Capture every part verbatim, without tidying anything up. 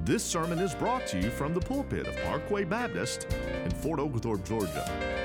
This sermon is brought to you from the pulpit of Parkway Baptist in Fort Oglethorpe, Georgia.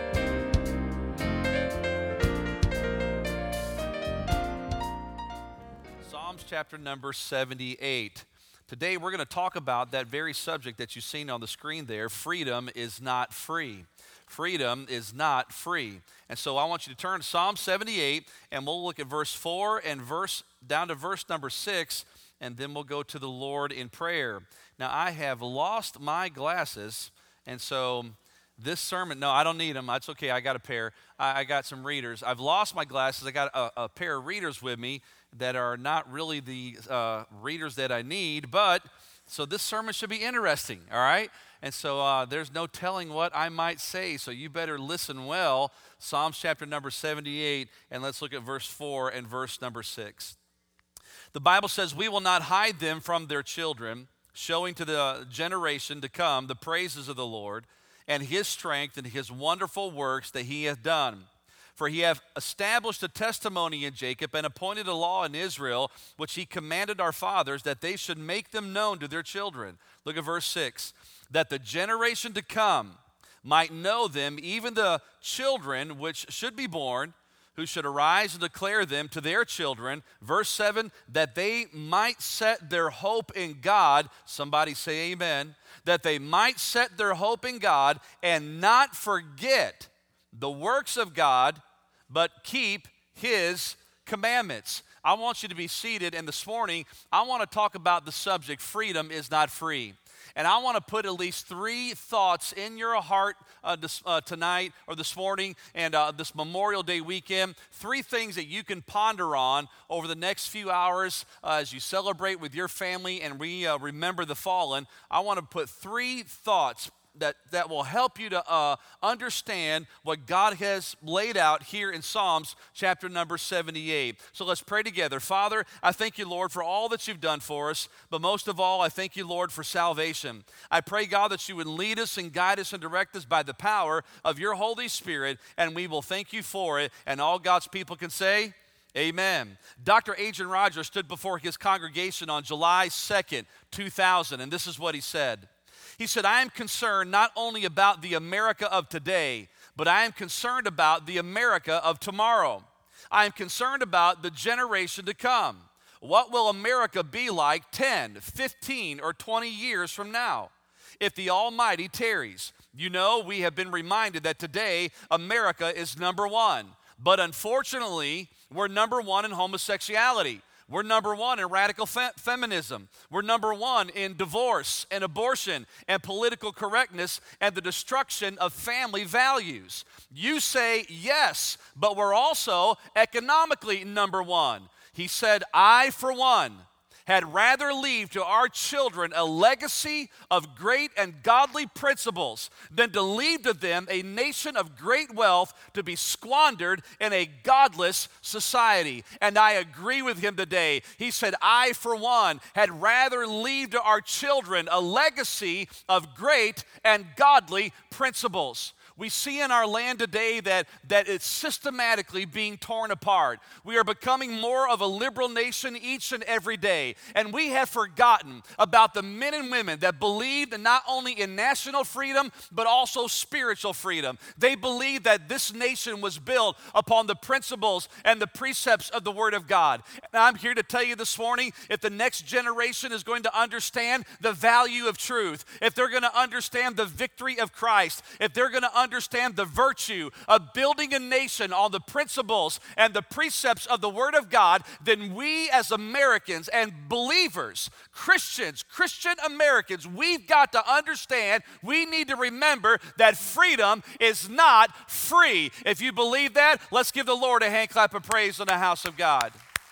Psalms chapter number seventy-eight. Today we're going to talk about that very subject that you've seen on the screen there. Freedom is not free. Freedom is not free. And so I want you to turn to Psalm seventy-eight, and we'll look at verse four and verse down to verse number six, and then we'll go to the Lord in prayer. Now, I have lost my glasses, and so this sermon, no, I don't need them. That's okay. I got a pair. I, I got some readers. I've lost my glasses. I got a, a pair of readers with me that are not really the uh, readers that I need, but so this sermon should be interesting, all right? And so uh, there's no telling what I might say, so you better listen well. Psalms chapter number seventy-eight, and let's look at verse four and verse number six. The Bible says, "We will not hide them from their children, showing to the generation to come the praises of the Lord and his strength and his wonderful works that he hath done. For he hath established a testimony in Jacob and appointed a law in Israel, which he commanded our fathers, that they should make them known to their children." Look at verse six. "That the generation to come might know them, even the children which should be born, who should arise and declare them to their children." Verse seven, "That they might set their hope in God." Somebody say amen. "That they might set their hope in God and not forget the works of God, but keep his commandments." I want you to be seated, and this morning, I want to talk about the subject, freedom is not free. And I want to put at least three thoughts in your heart uh, this, uh, tonight or this morning and uh, this Memorial Day weekend. Three things that you can ponder on over the next few hours uh, as you celebrate with your family and we uh, remember the fallen. I want to put three thoughts that, that will help you to uh, understand what God has laid out here in Psalms chapter number seventy-eight. So let's pray together. Father, I thank you, Lord, for all that you've done for us, but most of all, I thank you, Lord, for salvation. I pray, God, that you would lead us and guide us and direct us by the power of your Holy Spirit, and we will thank you for it. And all God's people can say, amen. Doctor Adrian Rogers stood before his congregation on July second, two thousand, and this is what he said. He said, "I am concerned not only about the America of today, but I am concerned about the America of tomorrow. I am concerned about the generation to come. What will America be like ten, fifteen, or twenty years from now if the Almighty tarries?" You know, we have been reminded that today America is number one. But unfortunately, we're number one in homosexuality. We're number one in radical fe- feminism. We're number one in divorce and abortion and political correctness and the destruction of family values. You say yes, but we're also economically number one. He said, "I, for one, had rather leave to our children a legacy of great and godly principles than to leave to them a nation of great wealth to be squandered in a godless society." And I agree with him today. He said, "I, for one, had rather leave to our children a legacy of great and godly principles." We see in our land today that, that it's systematically being torn apart. We are becoming more of a liberal nation each and every day. And we have forgotten about the men and women that believed not only in national freedom, but also spiritual freedom. They believed that this nation was built upon the principles and the precepts of the Word of God. And I'm here to tell you this morning, if the next generation is going to understand the value of truth, if they're going to understand the victory of Christ, if they're going to understand the virtue of building a nation on the principles and the precepts of the Word of God, then we as Americans and believers, Christians, Christian Americans, we've got to understand, we need to remember that freedom is not free. If you believe that, let's give the Lord a hand clap of praise in the house of God.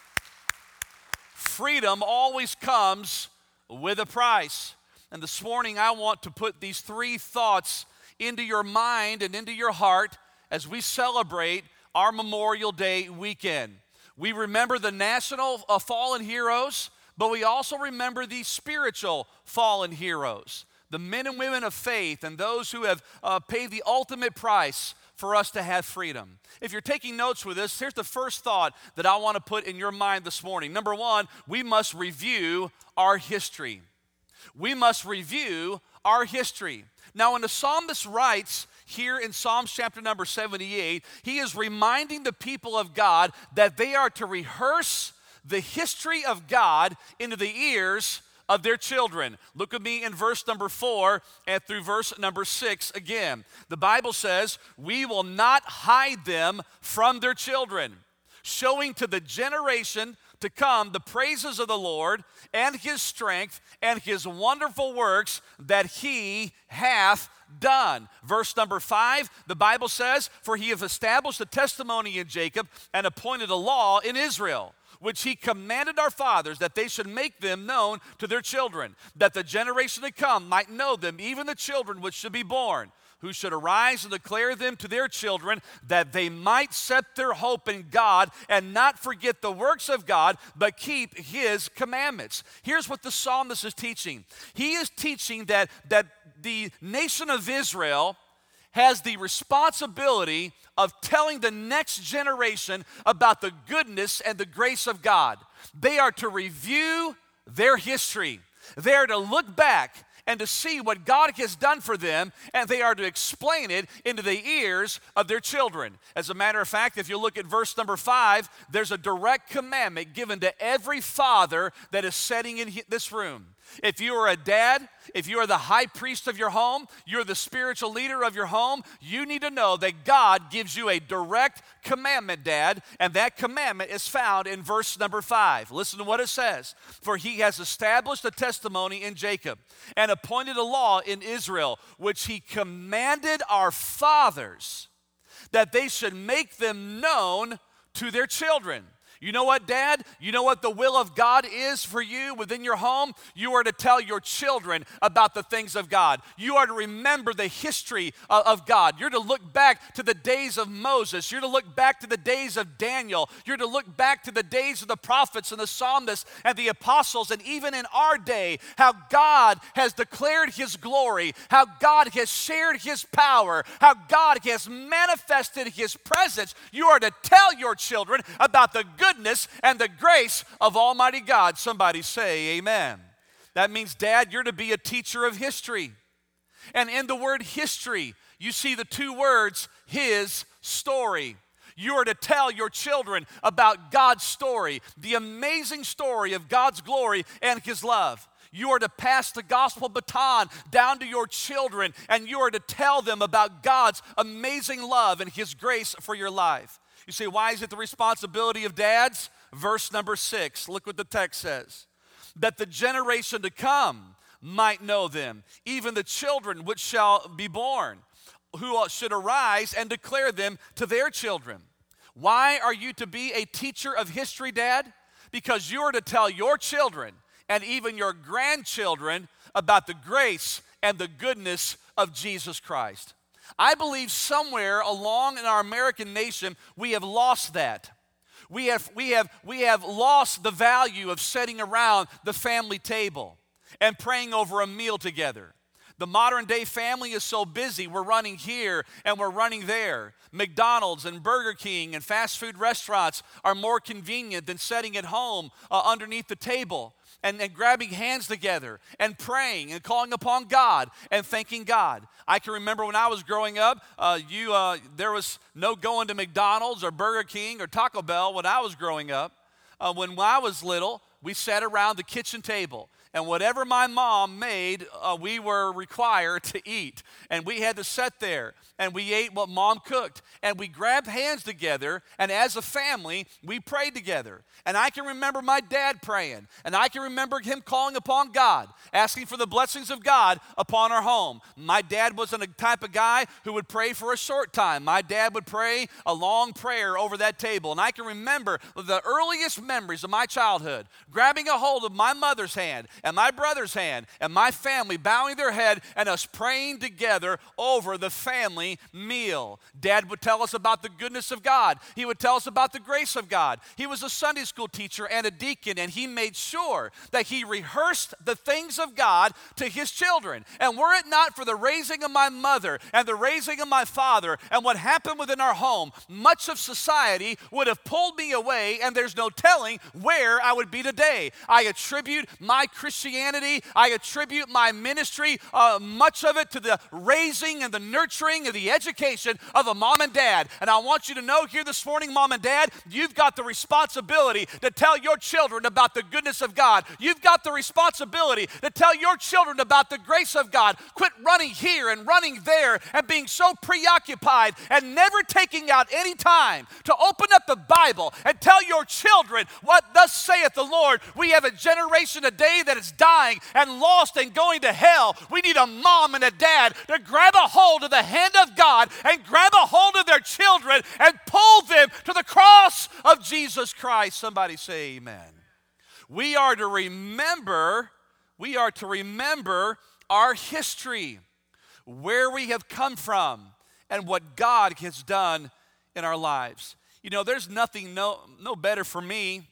Freedom always comes with a price. And this morning I want to put these three thoughts into your mind and into your heart as we celebrate our Memorial Day weekend. We remember the national uh, fallen heroes, but we also remember the spiritual fallen heroes, the men and women of faith and those who have uh, paid the ultimate price for us to have freedom. If you're taking notes with us, here's the first thought that I want to put in your mind this morning. Number one, we must review our history. We must review our history. Now, when the psalmist writes here in Psalms chapter number seventy-eight, he is reminding the people of God that they are to rehearse the history of God into the ears of their children. Look at me in verse number four and through verse number six again. The Bible says, we will not hide them from their children, showing to the generation to come the praises of the Lord and his strength and his wonderful works that he hath done. Verse number five, the Bible says, for he hath established a testimony in Jacob and appointed a law in Israel, which he commanded our fathers, that they should make them known to their children, that the generation to come might know them, even the children which should be born, who should arise and declare them to their children, that they might set their hope in God and not forget the works of God, but keep his commandments. Here's what the psalmist is teaching. He is teaching that, that the nation of Israel has the responsibility of telling the next generation about the goodness and the grace of God. They are to review their history. They are to look back and to see what God has done for them, and they are to explain it into the ears of their children. As a matter of fact, if you look at verse number five, there's a direct commandment given to every father that is sitting in this room. If you are a dad, if you are the high priest of your home, you're the spiritual leader of your home, you need to know that God gives you a direct commandment, Dad, and that commandment is found in verse number five. Listen to what it says. For he has established a testimony in Jacob and appointed a law in Israel, which he commanded our fathers that they should make them known to their children. You know what, Dad? You know what the will of God is for you within your home? You are to tell your children about the things of God. You are to remember the history of God. You're to look back to the days of Moses. You're to look back to the days of Daniel. You're to look back to the days of the prophets and the psalmists and the apostles, and even in our day, how God has declared his glory, how God has shared his power, how God has manifested his presence. You are to tell your children about the good goodness and the grace of Almighty God. Somebody say amen. That means, Dad, you're to be a teacher of history. And in the word history, you see the two words, his story. You are to tell your children about God's story, the amazing story of God's glory and his love. You are to pass the gospel baton down to your children, and you are to tell them about God's amazing love and his grace for your life. You say, why is it the responsibility of dads? Verse number six, look what the text says. That the generation to come might know them, even the children which shall be born, who should arise and declare them to their children. Why are you to be a teacher of history, Dad? Because you are to tell your children and even your grandchildren about the grace and the goodness of Jesus Christ. I believe somewhere along in our American nation, we have lost that. We have, we have, we have lost the value of sitting around the family table and praying over a meal together. The modern day family is so busy. We're running here and we're running there. McDonald's and Burger King and fast food restaurants are more convenient than sitting at home uh, underneath the table and, and grabbing hands together and praying and calling upon God and thanking God. I can remember when I was growing up, uh, you uh, there was no going to McDonald's or Burger King or Taco Bell when I was growing up. Uh, when I was little, we sat around the kitchen table. And whatever my mom made, uh, we were required to eat. And we had to sit there, and we ate what Mom cooked. And we grabbed hands together, and as a family, we prayed together. And I can remember my dad praying, and I can remember him calling upon God, asking for the blessings of God upon our home. My dad wasn't a type of guy who would pray for a short time. My dad would pray a long prayer over that table. And I can remember the earliest memories of my childhood, grabbing a hold of my mother's hand and my brother's hand and my family bowing their head and us praying together over the family meal. Dad would tell us about the goodness of God. He would tell us about the grace of God. He was a Sunday school teacher and a deacon, and he made sure that he rehearsed the things of God to his children. And were it not for the raising of my mother and the raising of my father and what happened within our home, much of society would have pulled me away, and there's no telling where I would be today. I attribute my Christian Christianity. I attribute my ministry, uh, much of it, to the raising and the nurturing and the education of a mom and dad. And I want you to know here this morning, mom and dad, you've got the responsibility to tell your children about the goodness of God. You've got the responsibility to tell your children about the grace of God. Quit running here and running there and being so preoccupied and never taking out any time to open up the Bible and tell your children what thus saith the Lord. We have a generation today that is dying and lost and going to hell. We need a mom and a dad to grab a hold of the hand of God and grab a hold of their children and pull them to the cross of Jesus Christ. Somebody say amen. We are to remember, we are to remember our history, where we have come from, and what God has done in our lives. You know, there's nothing no, no better for me,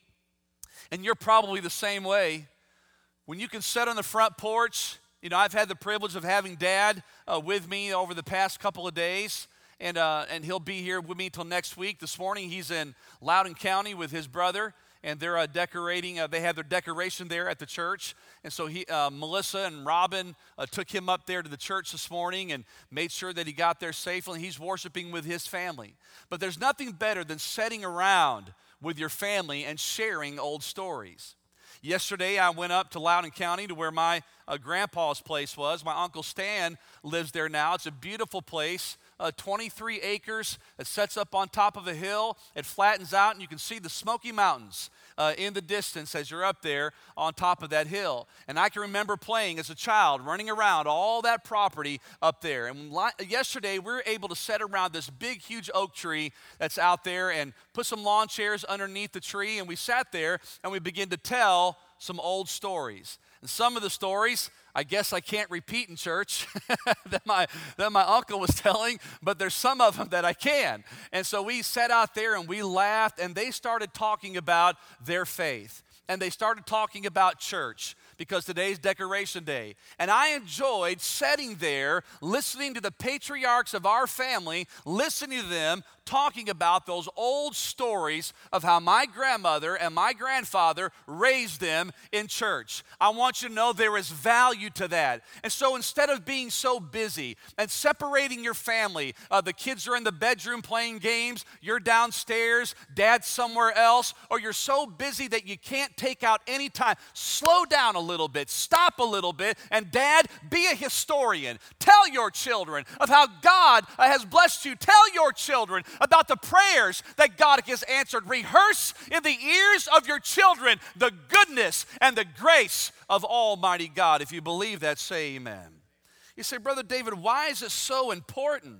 and you're probably the same way, when you can sit on the front porch. You know, I've had the privilege of having Dad uh, with me over the past couple of days, and, uh, and he'll be here with me until next week. This morning he's in Loudoun County with his brother, and they're uh, decorating, uh, they have their decoration there at the church. And so he, uh, Melissa and Robin uh, took him up there to the church this morning and made sure that he got there safely. He's worshiping with his family. But there's nothing better than sitting around with your family and sharing old stories. Yesterday, I went up to Loudoun County to where my uh, grandpa's place was. My Uncle Stan lives there now. It's a beautiful place. Uh, twenty-three acres. It sets up on top of a hill. It flattens out, and you can see the Smoky Mountains uh, in the distance as you're up there on top of that hill. And I can remember playing as a child, running around all that property up there. And li- yesterday, we were able to sit around this big, huge oak tree that's out there and put some lawn chairs underneath the tree, and we sat there, and we began to tell some old stories. And some of the stories, I guess I can't repeat in church that my that my uncle was telling, but there's some of them that I can. And so we sat out there and we laughed, and they started talking about their faith. And they started talking about church, because today's Decoration Day. And I enjoyed sitting there, listening to the patriarchs of our family, listening to them talking about those old stories of how my grandmother and my grandfather raised them in church. I want you to know there is value to that. And so instead of being so busy and separating your family, uh, the kids are in the bedroom playing games, you're downstairs, dad's somewhere else, or you're so busy that you can't take out any time, slow down a little bit, stop a little bit, and dad, be a historian. Tell your children of how God uh, has blessed you. Tell your children about the prayers that God has answered. Rehearse in the ears of your children the goodness and the grace of Almighty God. If you believe that, say amen. You say, Brother David, why is it so important?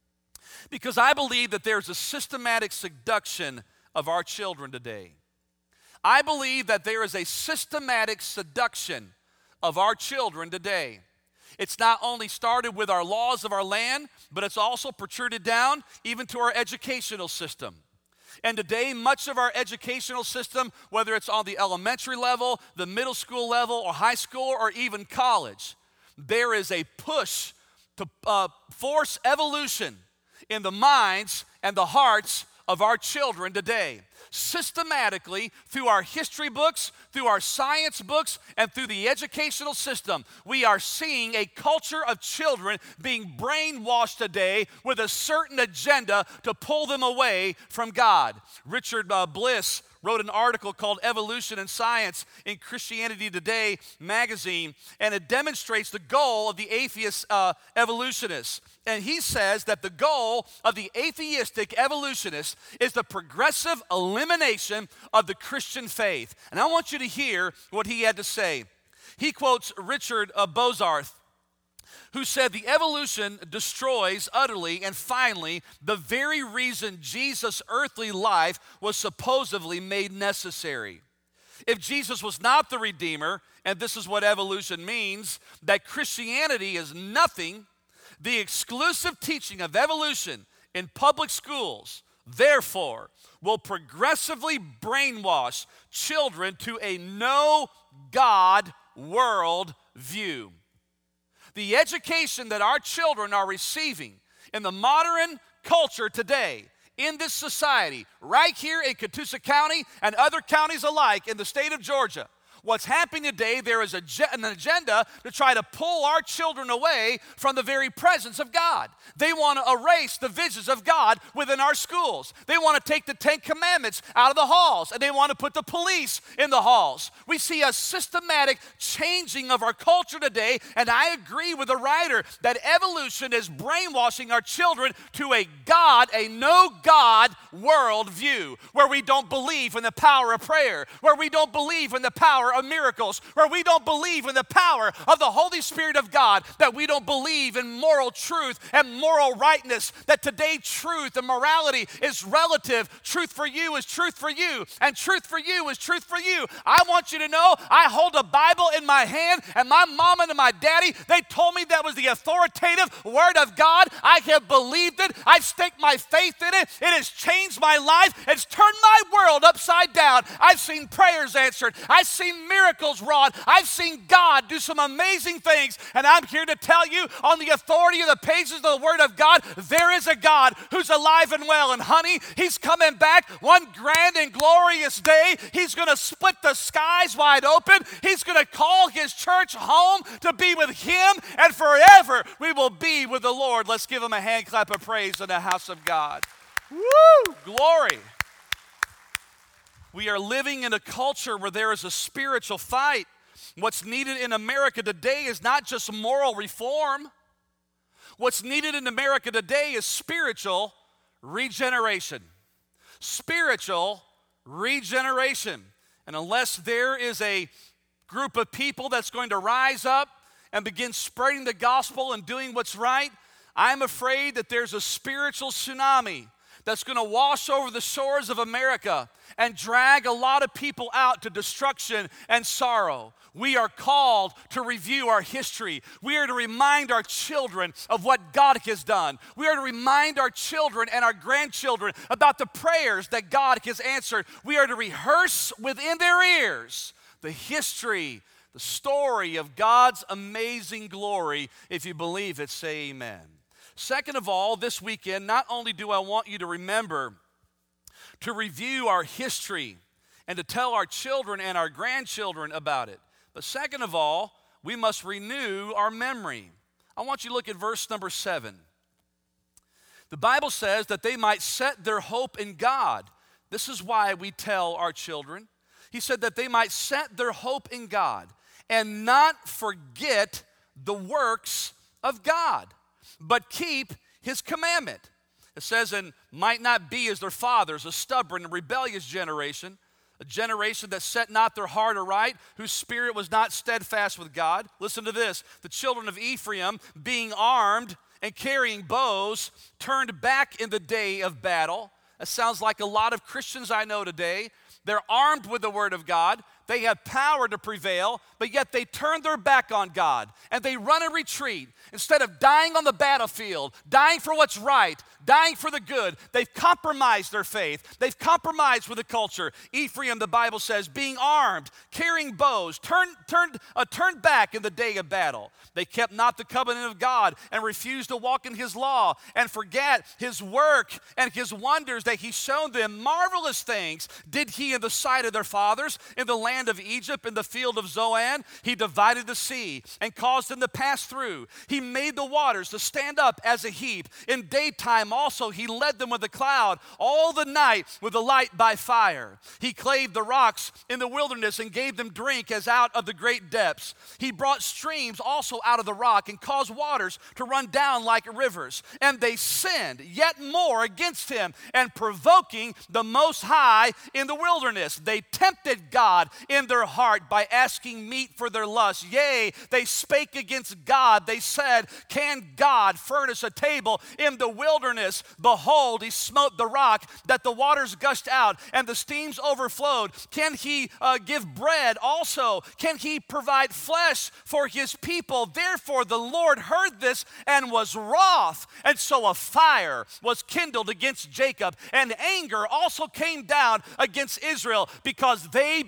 Because I believe that there's a systematic seduction of our children today. I believe that there is a systematic seduction of our children today. It's not only started with our laws of our land, but it's also protruded down even to our educational system. And today, much of our educational system, whether it's on the elementary level, the middle school level, or high school, or even college, there is a push to uh, force evolution in the minds and the hearts of our children today. Systematically, through our history books, through our science books, and through the educational system, we are seeing a culture of children being brainwashed today with a certain agenda to pull them away from God. Richard uh, Bliss wrote an article called Evolution and Science in Christianity Today magazine, and it demonstrates the goal of the atheist uh, evolutionists. And he says that the goal of the atheistic evolutionists is the progressive elimination of the Christian faith. And I want you to hear what he had to say. He quotes Richard uh, Bozarth, who said the evolution destroys utterly and finally the very reason Jesus' earthly life was supposedly made necessary. If Jesus was not the Redeemer, and this is what evolution means, that Christianity is nothing, the exclusive teaching of evolution in public schools, therefore, will progressively brainwash children to a no-God world view. The education that our children are receiving in the modern culture today, in this society, right here in Catoosa County and other counties alike in the state of Georgia, What's happening today, there is a, an agenda to try to pull our children away from the very presence of God. They want to erase the visions of God within our schools. They want to take the Ten Commandments out of the halls, and they want to put the police in the halls. We see a systematic changing of our culture today, and I agree with the writer that evolution is brainwashing our children to a God, a no-God world view, where we don't believe in the power of prayer, where we don't believe in the power of miracles, where we don't believe in the power of the Holy Spirit of God, that we don't believe in moral truth and moral rightness, that today truth and morality is relative. Truth for you is truth for you, and truth for you is truth for you. I want you to know I hold a Bible in my hand, and my mom and my daddy, they told me that was the authoritative Word of God. I have believed it. I've staked my faith in it. It has changed my life. It's turned my world upside down. I've seen prayers answered. I've seen miracles wrought. I've seen God do some amazing things, and I'm here to tell you on the authority of the pages of the Word of God, there is a God who's alive and well, and honey, He's coming back one grand and glorious day. He's going to split the skies wide open. He's going to call His church home to be with Him, and forever we will be with the Lord. Let's give Him a hand clap of praise in the house of God. Woo! Glory. We are living in a culture where there is a spiritual fight. What's needed in America today is not just moral reform. What's needed in America today is spiritual regeneration. Spiritual regeneration. And unless there is a group of people that's going to rise up and begin spreading the gospel and doing what's right, I'm afraid that there's a spiritual tsunami that's going to wash over the shores of America and drag a lot of people out to destruction and sorrow. We are called to review our history. We are to remind our children of what God has done. We are to remind our children and our grandchildren about the prayers that God has answered. We are to rehearse within their ears the history, the story of God's amazing glory. If you believe it, say amen. Second of all, this weekend, not only do I want you to remember to review our history and to tell our children and our grandchildren about it, but second of all, we must renew our memory. I want you to look at verse number seven. The Bible says that they might set their hope in God. This is why we tell our children. He said that they might set their hope in God and not forget the works of God, but keep His commandment. It says, and might not be as their fathers, a stubborn and rebellious generation, a generation that set not their heart aright, whose spirit was not steadfast with God. Listen to this. The children of Ephraim, being armed and carrying bows, turned back in the day of battle. That sounds like a lot of Christians I know today. They're armed with the Word of God. They have power to prevail, but yet they turn their back on God and they run and retreat. Instead of dying on the battlefield, dying for what's right, dying for the good, they've compromised their faith. They've compromised with the culture. Ephraim, the Bible says, being armed, carrying bows, turned, turned, uh, turned back in the day of battle. They kept not the covenant of God and refused to walk in His law and forget His work and His wonders that He's shown them. Marvelous things did He in the sight of their fathers in the land of Egypt, in the field of Zoan. He divided the sea and caused them to pass through. He made the waters to stand up as a heap. In daytime also He led them with a cloud, all the night with a light by fire. He clave the rocks in the wilderness and gave them drink as out of the great depths. He brought streams also out of the rock and caused waters to run down like rivers. And they sinned yet more against Him, and provoking the Most High in the wilderness. They tempted God in their heart by asking meat for their lust. Yea, they spake against God. They said, can God furnish a table in the wilderness? Behold, He smote the rock that the waters gushed out and the streams overflowed. Can He uh, give bread also? Can He provide flesh for His people? Therefore the Lord heard this and was wroth. And so a fire was kindled against Jacob, and anger also came down against Israel, because they believed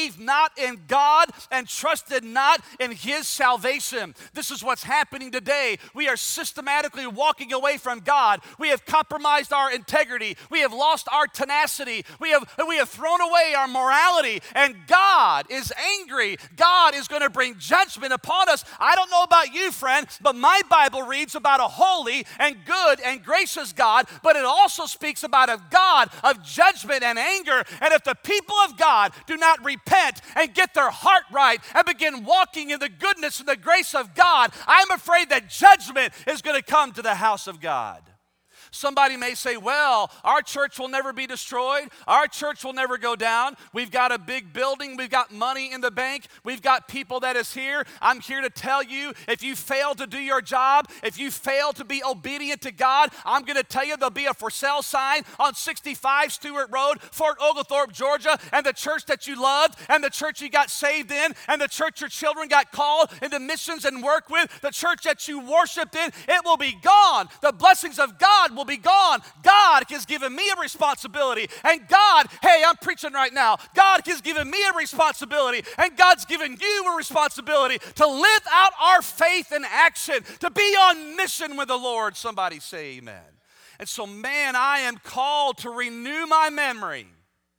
believed not in God and trusted not in his salvation. This is what's happening today. We are systematically walking away from God. We have compromised our integrity. We have lost our tenacity. We have, we have thrown away our morality, and God is angry. God is going to bring judgment upon us. I don't know about you, friend, but my Bible reads about a holy and good and gracious God, but it also speaks about a God of judgment and anger. And if the people of God do not repent and get their heart right and begin walking in the goodness and the grace of God, I'm afraid that judgment is going to come to the house of God. Somebody may say, well, our church will never be destroyed. Our church will never go down. We've got a big building. We've got money in the bank. We've got people that is here. I'm here to tell you, if you fail to do your job, if you fail to be obedient to God, I'm going to tell you there'll be a for sale sign on sixty-five Stewart Road, Fort Oglethorpe, Georgia, and the church that you loved, and the church you got saved in, and the church your children got called into missions and work with, the church that you worshiped in, it will be gone. The blessings of God will be gone. God has given me a responsibility, and God, hey, I'm preaching right now. God has given me a responsibility, and God's given you a responsibility to live out our faith in action, to be on mission with the Lord. Somebody say amen. And so, man, I am called to renew my memory.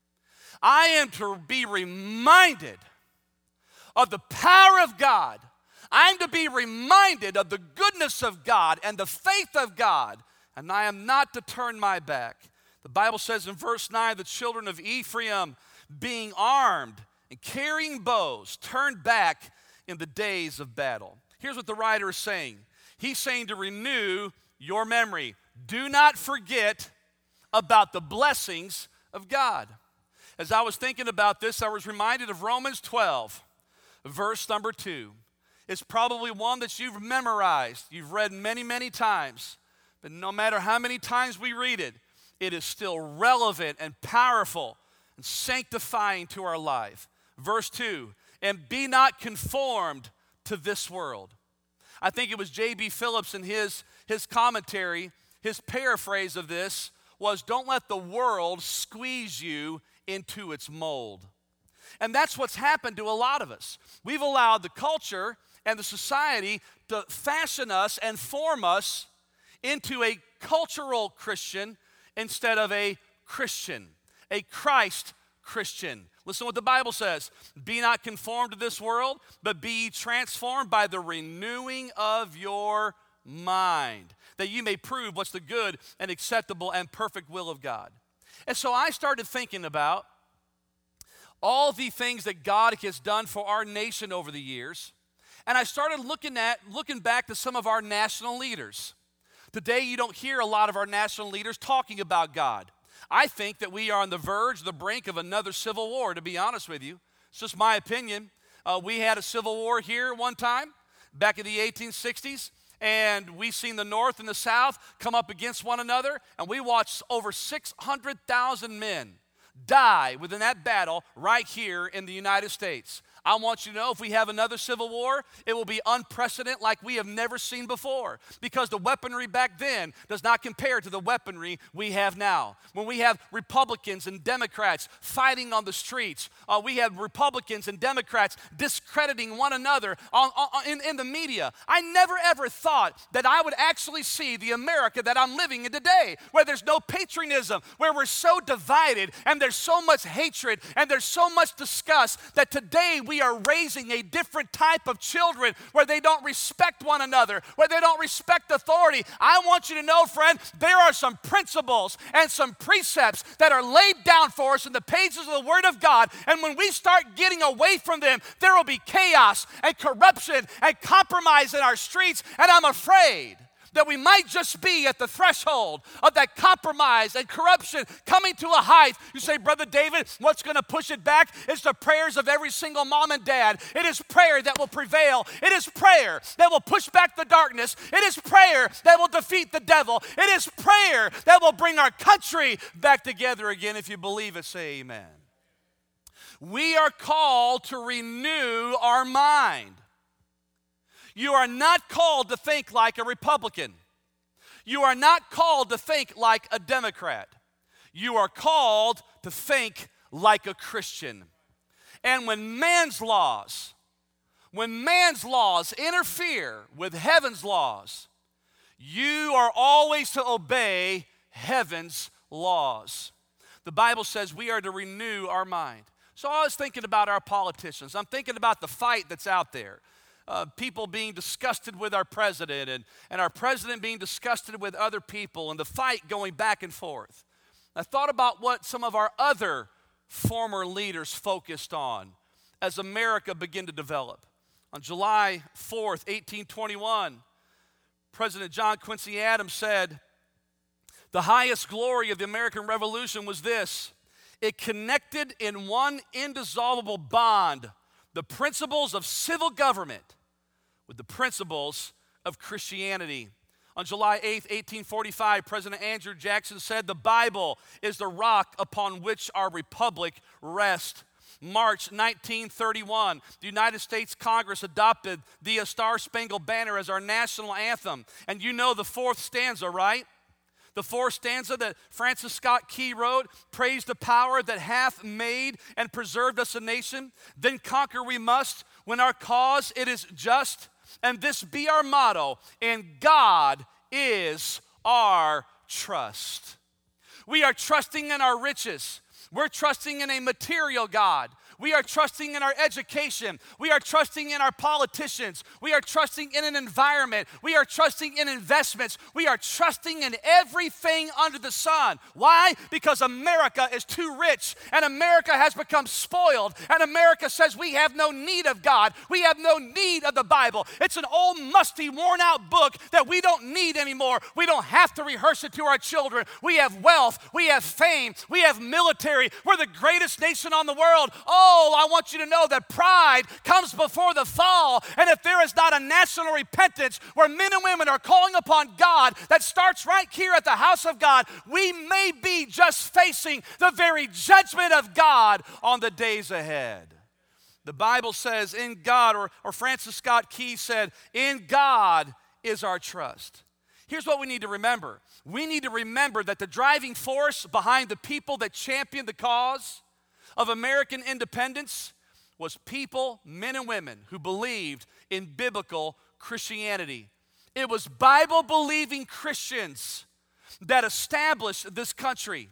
I am to be reminded of the power of God. I'm to be reminded of the goodness of God and the faith of God. And I am not to turn my back. The Bible says in verse nine, the children of Ephraim, being armed and carrying bows, turned back in the days of battle. Here's what the writer is saying. He's saying to renew your memory. Do not forget about the blessings of God. As I was thinking about this, I was reminded of Romans twelve, verse number two. It's probably one that you've memorized. You've read many, many times. But no matter how many times we read it, it is still relevant and powerful and sanctifying to our life. Verse two, and be not conformed to this world. I think it was J B Phillips in his, his commentary, his paraphrase of this was, don't let the world squeeze you into its mold. And that's what's happened to a lot of us. We've allowed the culture and the society to fashion us and form us into a cultural Christian instead of a Christian, a Christ Christian. Listen to what the Bible says. Be not conformed to this world, but be ye transformed by the renewing of your mind, that you may prove what's the good and acceptable and perfect will of God. And so I started thinking about all the things that God has done for our nation over the years, and I started looking at, looking back to some of our national leaders. Today, you don't hear a lot of our national leaders talking about God. I think that we are on the verge, the brink of another civil war, to be honest with you. It's just my opinion. Uh, we had a civil war here one time, back in the eighteen sixties, and we seen the North and the South come up against one another, and we watched over six hundred thousand men die within that battle right here in the United States. I want you to know if we have another civil war, it will be unprecedented like we have never seen before, because the weaponry back then does not compare to the weaponry we have now. When we have Republicans and Democrats fighting on the streets, uh, we have Republicans and Democrats discrediting one another on, on, in, in the media. I never ever thought that I would actually see the America that I'm living in today, where there's no patriotism, where we're so divided and there's so much hatred and there's so much disgust that today we are raising a different type of children where they don't respect one another, where they don't respect authority. I want you to know, friend, there are some principles and some precepts that are laid down for us in the pages of the Word of God, and when we start getting away from them, there will be chaos and corruption and compromise in our streets, and I'm afraid that we might just be at the threshold of that compromise and corruption coming to a height. You say, Brother David, what's going to push it back? It's the prayers of every single mom and dad. It is prayer that will prevail. It is prayer that will push back the darkness. It is prayer that will defeat the devil. It is prayer that will bring our country back together again. If you believe it, say amen. We are called to renew our mind. You are not called to think like a Republican. You are not called to think like a Democrat. You are called to think like a Christian. And when man's laws, when man's laws interfere with heaven's laws, you are always to obey heaven's laws. The Bible says we are to renew our mind. So I was thinking about our politicians. I'm thinking about the fight that's out there. Uh, people being disgusted with our president and, and our president being disgusted with other people and the fight going back and forth. I thought about what some of our other former leaders focused on as America began to develop. On July fourth, eighteen twenty-one, President John Quincy Adams said, "The highest glory of the American Revolution was this: it connected in one indissoluble bond the principles of civil government with the principles of Christianity." On July eighth, eighteen forty-five, President Andrew Jackson said, "The Bible is the rock upon which our republic rests." March nineteen thirty-one, the United States Congress adopted the Star Spangled Banner as our national anthem. And you know the fourth stanza, right? The fourth stanza that Francis Scott Key wrote: "Praise the power that hath made and preserved us a nation. Then conquer we must when our cause it is just. And this be our motto, and God is our trust." We are trusting in our riches. We're trusting in a material God. We are trusting in our education. We are trusting in our politicians. We are trusting in an environment. We are trusting in investments. We are trusting in everything under the sun. Why? Because America is too rich, and America has become spoiled, and America says we have no need of God. We have no need of the Bible. It's an old, musty, worn-out book that we don't need anymore. We don't have to rehearse it to our children. We have wealth. We have fame. We have military. We're the greatest nation on the world. Oh, Oh, I want you to know that pride comes before the fall. And if there is not a national repentance where men and women are calling upon God that starts right here at the house of God, we may be just facing the very judgment of God on the days ahead. The Bible says in God, or, or Francis Scott Key said, "In God is our trust." Here's what we need to remember. We need to remember that the driving force behind the people that championed the cause of American independence was people, men and women, who believed in biblical Christianity. It was Bible-believing Christians that established this country.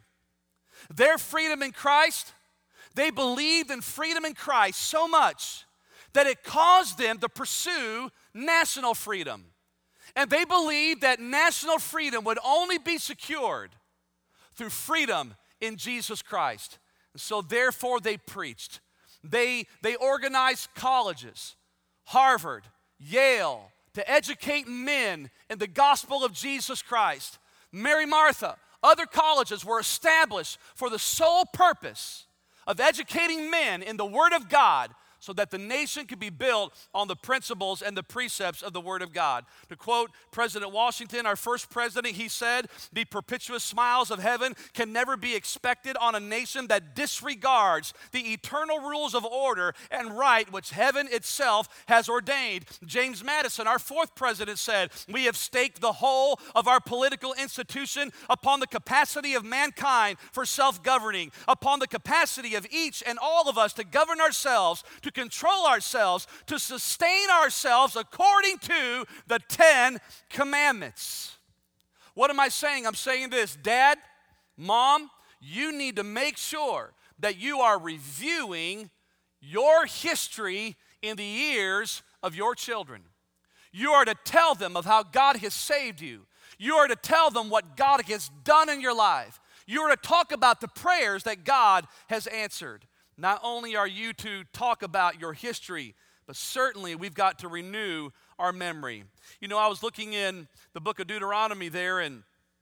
Their freedom in Christ, they believed in freedom in Christ so much that it caused them to pursue national freedom. And they believed that national freedom would only be secured through freedom in Jesus Christ. So therefore they preached. They, they organized colleges, Harvard, Yale, to educate men in the gospel of Jesus Christ. Mary Martha, other colleges were established for the sole purpose of educating men in the Word of God so that the nation could be built on the principles and the precepts of the Word of God. To quote President Washington, our first president, he said, "The perpetuous smiles of heaven can never be expected on a nation that disregards the eternal rules of order and right which heaven itself has ordained." James Madison, our fourth president, said, "We have staked the whole of our political institution upon the capacity of mankind for self-governing, upon the capacity of each and all of us to govern ourselves, to control ourselves, to sustain ourselves according to the Ten Commandments." What am I saying? I'm saying this: Dad, Mom, you need to make sure that you are reviewing your history in the ears of your children. You are to tell them of how God has saved you. You are to tell them what God has done in your life. You are to talk about the prayers that God has answered. Not only are you to talk about your history, but certainly we've got to renew our memory. You know, I was looking in the book of Deuteronomy there in,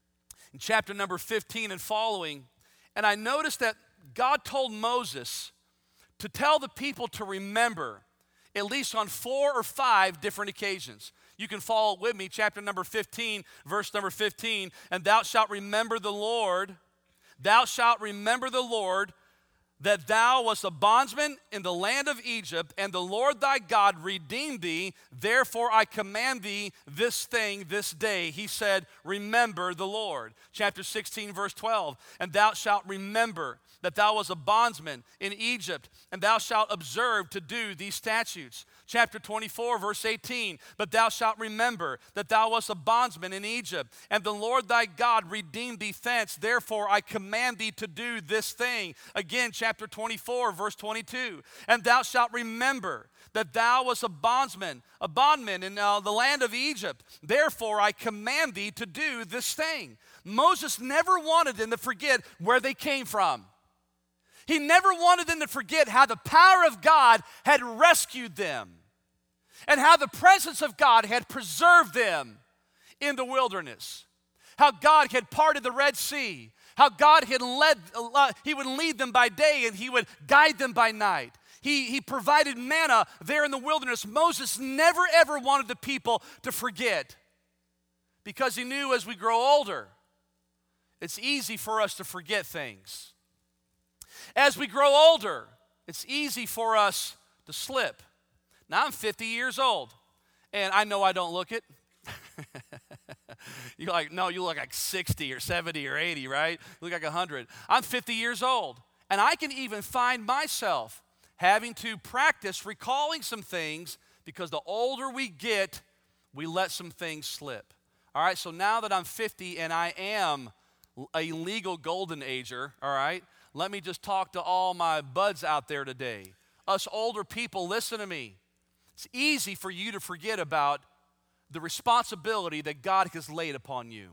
in chapter number fifteen and following, and I noticed that God told Moses to tell the people to remember at least on four or five different occasions. You can follow with me, chapter number fifteen, verse number fifteen, "And thou shalt remember the Lord, thou shalt remember the Lord that thou wast a bondsman in the land of Egypt, and the Lord thy God redeemed thee. Therefore I command thee this thing this day. He said, remember the Lord. Chapter sixteen, verse twelve, and thou shalt remember that thou wast a bondsman in Egypt, and thou shalt observe to do these statutes. Chapter twenty-four, verse eighteen, but thou shalt remember that thou wast a bondsman in Egypt, and the Lord thy God redeemed thee thence. Therefore I command thee to do this thing. Again, chapter twenty-four, verse twenty-two, and thou shalt remember that thou wast a bondsman, a bondman in uh, the land of Egypt. Therefore I command thee to do this thing. Moses never wanted them to forget where they came from. He never wanted them to forget how the power of God had rescued them and how the presence of God had preserved them in the wilderness. How God had parted the Red Sea. How God had led, uh, he would lead them by day and he would guide them by night. He, he provided manna there in the wilderness. Moses never ever wanted the people to forget because he knew as we grow older, it's easy for us to forget things. As we grow older, it's easy for us to slip. Now I'm fifty years old, and I know I don't look it. You're like, no, you look like sixty or seventy or eighty, right? You look like one hundred. I'm fifty years old, and I can even find myself having to practice recalling some things because the older we get, we let some things slip. All right, so now that I'm fifty and I am a legal golden ager, all right, let me just talk to all my buds out there today. Us older people, listen to me. It's easy for you to forget about the responsibility that God has laid upon you.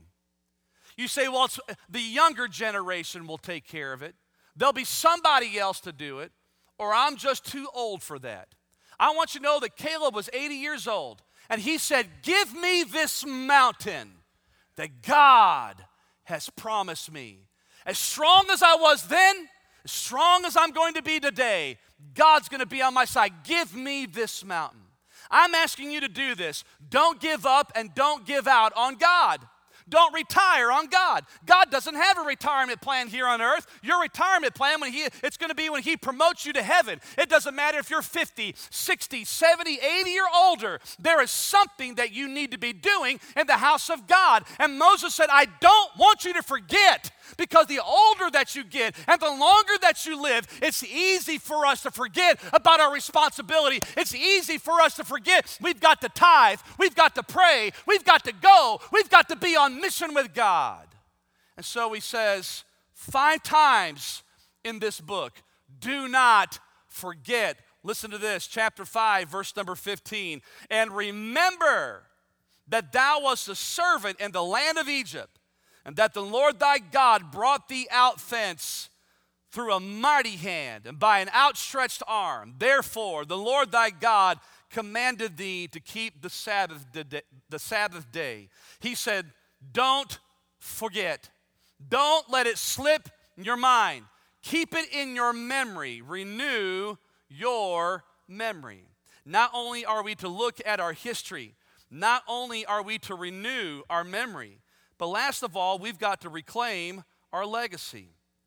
You say, well, it's, the younger generation will take care of it. There'll be somebody else to do it, or I'm just too old for that. I want you to know that Caleb was eighty years old, and he said, give me this mountain that God has promised me. As strong as I was then, as strong as I'm going to be today, God's going to be on my side. Give me this mountain. I'm asking you to do this. Don't give up and don't give out on God. Don't retire on God. God doesn't have a retirement plan here on earth. Your retirement plan, when he, it's going to be when he promotes you to heaven. It doesn't matter if you're fifty, sixty, seventy, eighty or older. There is something that you need to be doing in the house of God. And Moses said, I don't want you to forget, because the older that you get and the longer that you live, it's easy for us to forget about our responsibility. It's easy for us to forget we've got to tithe, we've got to pray, we've got to go, we've got to be on mission with God. And so he says five times in this book, do not forget. Listen to this, chapter five, verse number fifteen. And remember that thou wast a servant in the land of Egypt, and that the Lord thy God brought thee out thence through a mighty hand and by an outstretched arm. Therefore, the Lord thy God commanded thee to keep the Sabbath, the Sabbath day. He said, don't forget. Don't let it slip in your mind. Keep it in your memory. Renew your memory. Not only are we to look at our history, not only are we to renew our memory, but last of all, we've got to reclaim our legacy.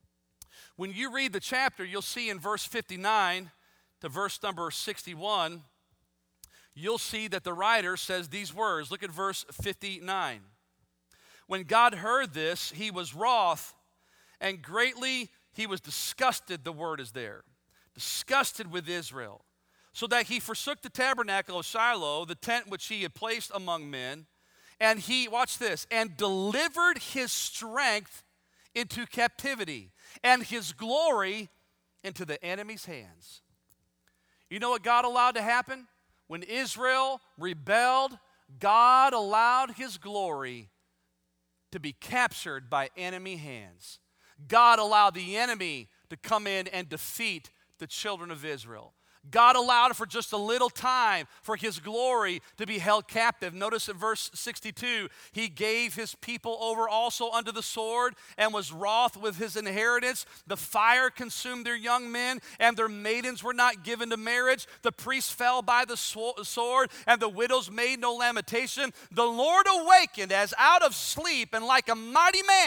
When you read the chapter, you'll see in verse fifty-nine to verse number sixty-one, you'll see that the writer says these words. Look at verse fifty-nine. When God heard this, he was wroth, and greatly he was disgusted, the word is there, disgusted with Israel, so that he forsook the tabernacle of Shiloh, the tent which he had placed among men, and he, watch this, and delivered his strength into captivity and his glory into the enemy's hands. You know what God allowed to happen? When Israel rebelled, God allowed his glory to be captured by enemy hands. God allowed the enemy to come in and defeat the children of Israel. God allowed it for just a little time for his glory to be held captive. Notice in verse sixty-two, he gave his people over also unto the sword and was wroth with his inheritance. The fire consumed their young men, and their maidens were not given to marriage. The priests fell by the sword, and the widows made no lamentation. The Lord awakened as out of sleep, and like a mighty man,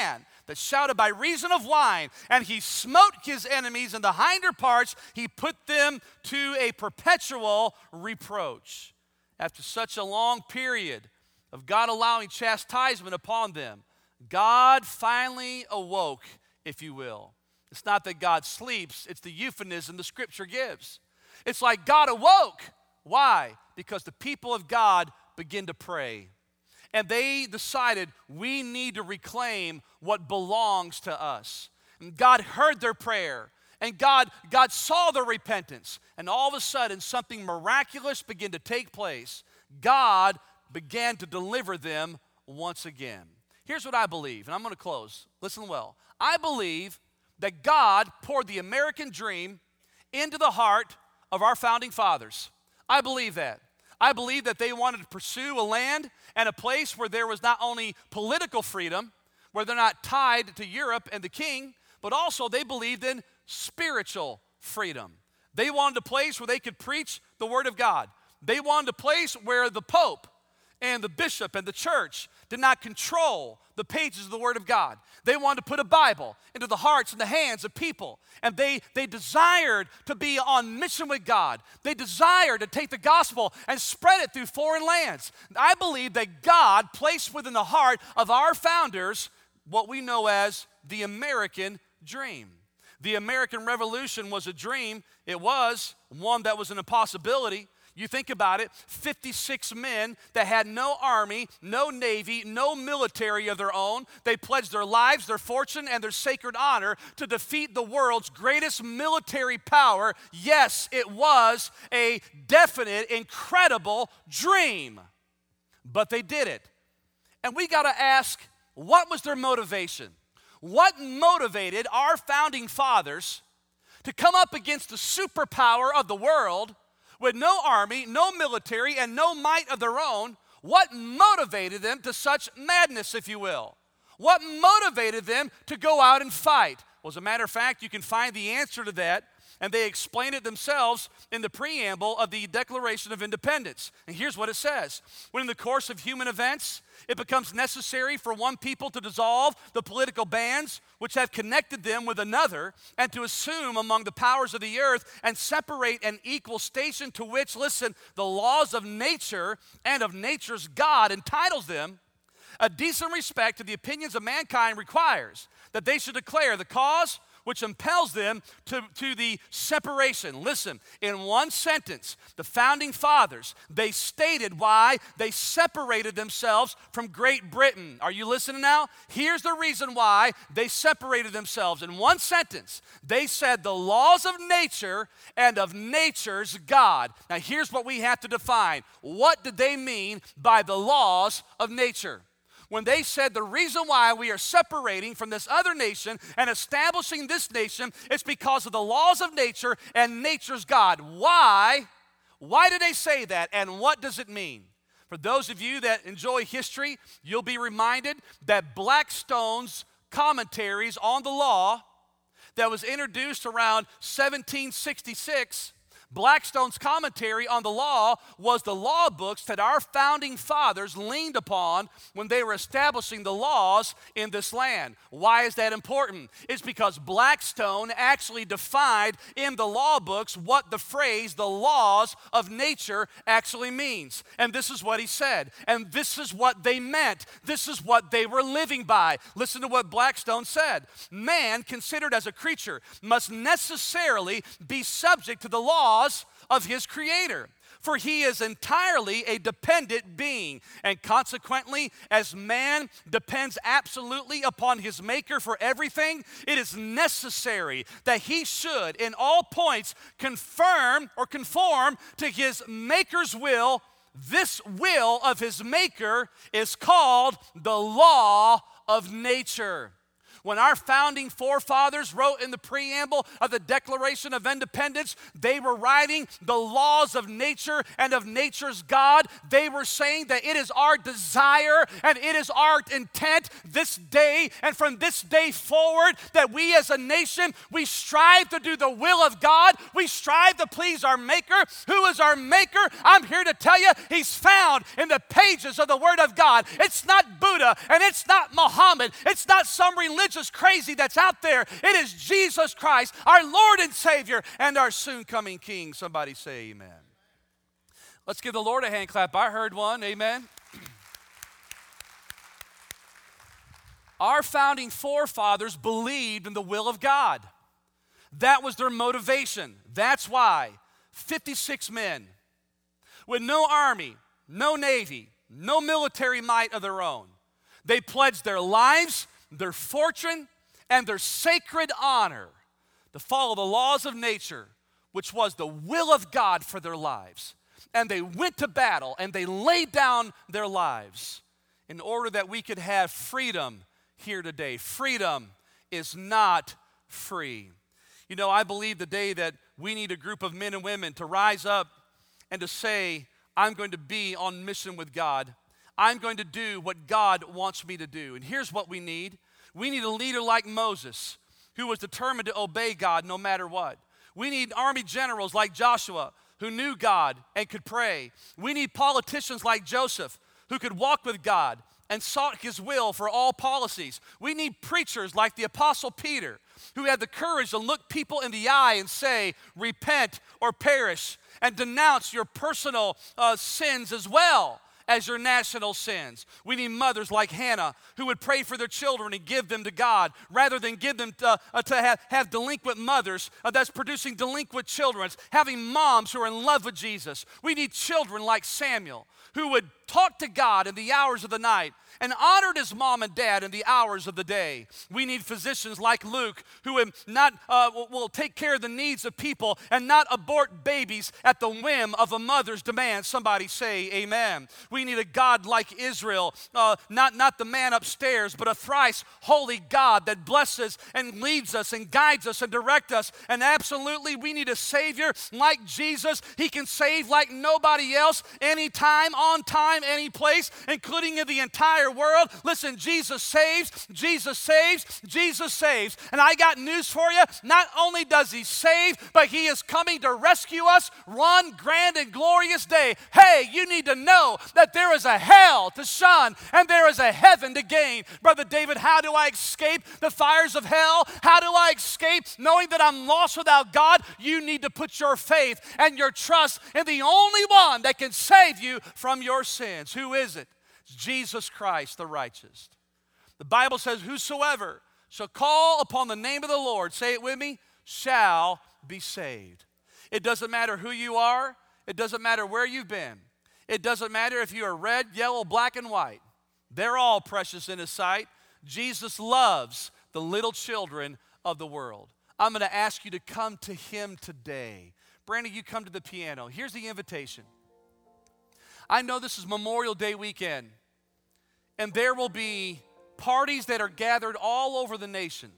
that shouted by reason of wine, and he smote his enemies in the hinder parts. He put them to a perpetual reproach. After such a long period of God allowing chastisement upon them, God finally awoke, if you will. It's not that God sleeps, it's the euphemism the scripture gives. It's like God awoke. Why? Because the people of God begin to pray. And they decided we need to reclaim what belongs to us. And God heard their prayer. And God, God saw their repentance. And all of a sudden, something miraculous began to take place. God began to deliver them once again. Here's what I believe, and I'm going to close. Listen well. I believe that God poured the American dream into the heart of our founding fathers. I believe that. I believe that they wanted to pursue a land and a place where there was not only political freedom, where they're not tied to Europe and the king, but also they believed in spiritual freedom. They wanted a place where they could preach the word of God. They wanted a place where the Pope and the bishop and the church did not control the pages of the Word of God. They wanted to put a Bible into the hearts and the hands of people. And they, they desired to be on mission with God. They desired to take the gospel and spread it through foreign lands. I believe that God placed within the heart of our founders what we know as the American dream. The American Revolution was a dream. It was one that was an impossibility. You think about it, fifty-six men that had no army, no navy, no military of their own. They pledged their lives, their fortune, and their sacred honor to defeat the world's greatest military power. Yes, it was a definite, incredible dream, but they did it. And we got to ask, what was their motivation? What motivated our founding fathers to come up against the superpower of the world with no army, no military, and no might of their own? What motivated them to such madness, if you will? What motivated them to go out and fight? Well, as a matter of fact, you can find the answer to that, and they explain it themselves in the preamble of the Declaration of Independence. And here's what it says. When in the course of human events, it becomes necessary for one people to dissolve the political bands which have connected them with another, and to assume among the powers of the earth and separate an equal station to which, listen, the laws of nature and of nature's God entitles them, a decent respect to the opinions of mankind requires that they should declare the cause which impels them to, to the separation. Listen, in one sentence, the founding fathers, they stated why they separated themselves from Great Britain. Are you listening now? Here's the reason why they separated themselves. In one sentence, they said the laws of nature and of nature's God. Now here's what we have to define. What did they mean by the laws of nature? When they said the reason why we are separating from this other nation and establishing this nation is because of the laws of nature and nature's God. Why? Why did they say that, and what does it mean? For those of you that enjoy history, you'll be reminded that Blackstone's commentaries on the law that was introduced around seventeen sixty-six, Blackstone's commentary on the law was the law books that our founding fathers leaned upon when they were establishing the laws in this land. Why is that important? It's because Blackstone actually defined in the law books what the phrase, the laws of nature, actually means. And this is what he said. And this is what they meant. This is what they were living by. Listen to what Blackstone said. Man, considered as a creature, must necessarily be subject to the law of his creator, for he is entirely a dependent being, and consequently, as man depends absolutely upon his maker for everything, it is necessary that he should in all points confirm or conform to his maker's will. This will of his maker is called the law of nature. When our founding forefathers wrote in the preamble of the Declaration of Independence, they were writing the laws of nature and of nature's God. They were saying that it is our desire and it is our intent this day and from this day forward that we as a nation, we strive to do the will of God. We strive to please our Maker. Who is our Maker? I'm here to tell you, He's found in the pages of the Word of God. It's not Buddha and it's not Muhammad. It's not some religion Jesus crazy that's out there. It is Jesus Christ, our Lord and Savior, and our soon coming King. Somebody say amen. Let's give the Lord a hand clap. I heard one. Amen. Our founding forefathers believed in the will of God. That was their motivation. That's why fifty-six men with no army, no navy, no military might of their own, they pledged their lives, their fortune, and their sacred honor to follow the laws of nature, which was the will of God for their lives. And they went to battle and they laid down their lives in order that we could have freedom here today. Freedom is not free. You know, I believe today that we need a group of men and women to rise up and to say, I'm going to be on mission with God. I'm going to do what God wants me to do. And here's what we need. We need a leader like Moses, who was determined to obey God no matter what. We need army generals like Joshua, who knew God and could pray. We need politicians like Joseph, who could walk with God and sought his will for all policies. We need preachers like the Apostle Peter, who had the courage to look people in the eye and say, repent or perish, and denounce your personal uh, sins as well as your national sins. We need mothers like Hannah, who would pray for their children and give them to God rather than give them to, uh, to have, have delinquent mothers uh, that's producing delinquent children. It's having moms who are in love with Jesus. We need children like Samuel, who would talk to God in the hours of the night and honored his mom and dad in the hours of the day. We need physicians like Luke, who would not, uh, will, will take care of the needs of people and not abort babies at the whim of a mother's demand. Somebody say amen. We need a God like Israel, uh, not, not the man upstairs, but a thrice holy God that blesses and leads us and guides us and directs us. And absolutely, we need a Savior like Jesus. He can save like nobody else, anytime, on time, any place, including in the entire world. Listen, Jesus saves, Jesus saves, Jesus saves. And I got news for you. Not only does he save, but he is coming to rescue us one grand and glorious day. Hey, you need to know that there is a hell to shun and there is a heaven to gain. Brother David, how do I escape the fires of hell? How do I escape knowing that I'm lost without God? You need to put your faith and your trust in the only one that can save you from your sins. Who is it? Jesus Christ, the righteous. The Bible says, whosoever shall call upon the name of the Lord, say it with me, shall be saved. It doesn't matter who you are. It doesn't matter where you've been. It doesn't matter if you are red, yellow, black, and white. They're all precious in his sight. Jesus loves the little children of the world. I'm going to ask you to come to him today. Brandon, you come to the piano. Here's the invitation. I know this is Memorial Day weekend, and there will be parties that are gathered all over the nation,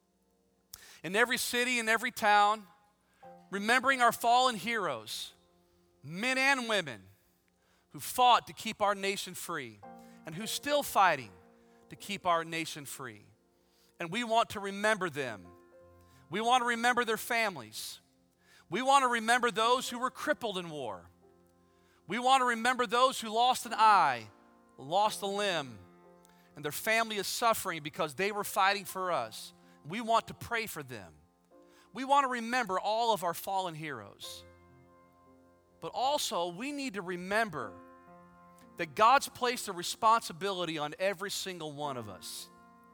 in every city, in every town, remembering our fallen heroes, men and women who fought to keep our nation free and who's still fighting to keep our nation free. And we want to remember them. We want to remember their families. We want to remember those who were crippled in war. We want to remember those who lost an eye, lost a limb, and their family is suffering because they were fighting for us. We want to pray for them. We want to remember all of our fallen heroes. But also, we need to remember that God's placed a responsibility on every single one of us.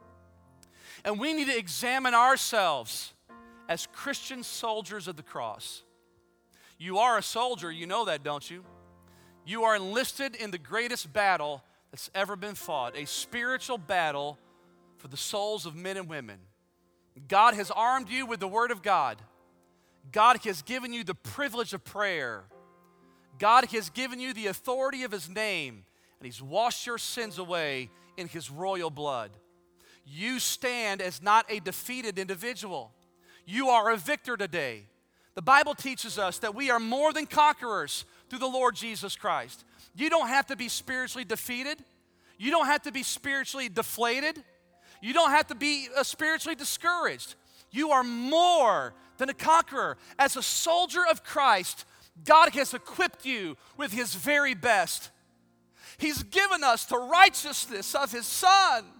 And we need to examine ourselves as Christian soldiers of the cross. You are a soldier, you know that, don't you? You are enlisted in the greatest battle that's ever been fought, a spiritual battle for the souls of men and women. God has armed you with the Word of God. God has given you the privilege of prayer. God has given you the authority of his name, and he's washed your sins away in his royal blood. You stand as not a defeated individual. You are a victor today. The Bible teaches us that we are more than conquerors through the Lord Jesus Christ. You don't have to be spiritually defeated. You don't have to be spiritually deflated. You don't have to be uh, spiritually discouraged. You are more than a conqueror. As a soldier of Christ, God has equipped you with his very best. He's given us the righteousness of his Son.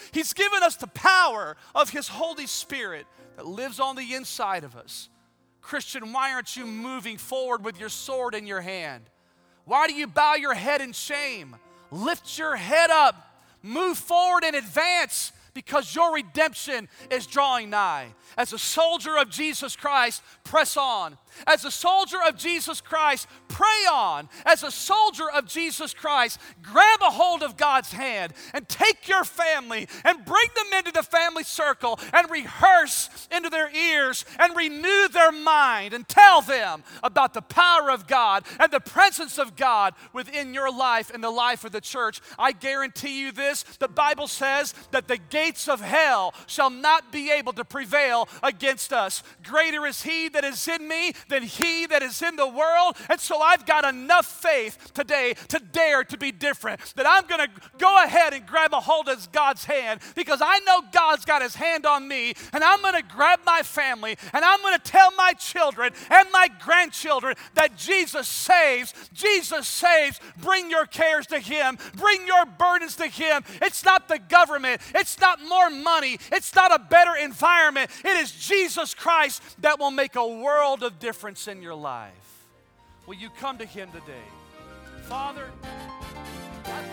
He's given us the power of His Holy Spirit that lives on the inside of us. Christian, why aren't you moving forward with your sword in your hand? Why do you bow your head in shame? Lift your head up. Move forward and advance, because your redemption is drawing nigh. As a soldier of Jesus Christ, press on. As a soldier of Jesus Christ, pray on. As a soldier of Jesus Christ, grab a hold of God's hand and take your family and bring them into the family circle and rehearse into their ears and renew their mind and tell them about the power of God and the presence of God within your life and the life of the church. I guarantee you this, the Bible says that the gates of hell shall not be able to prevail against us. Greater is He that is in me than he that is in the world. And so I've got enough faith today to dare to be different, that I'm going to go ahead and grab a hold of God's hand, because I know God's got His hand on me, and I'm going to grab my family and I'm going to tell my children and my grandchildren that Jesus saves. Jesus saves. Bring your cares to Him. Bring your burdens to Him. It's not the government. It's not more money. It's not a better environment. It is Jesus Christ that will make a world of difference in your life. Will you come to Him today? Father, I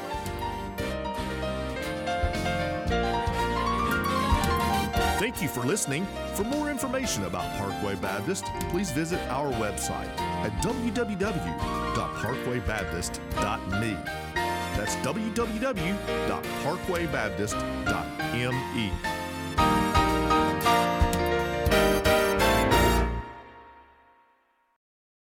bless you. Thank you for listening. For more information about Parkway Baptist, please visit our website at w w w dot parkway baptist dot m e. That's w w w dot parkway baptist dot m e.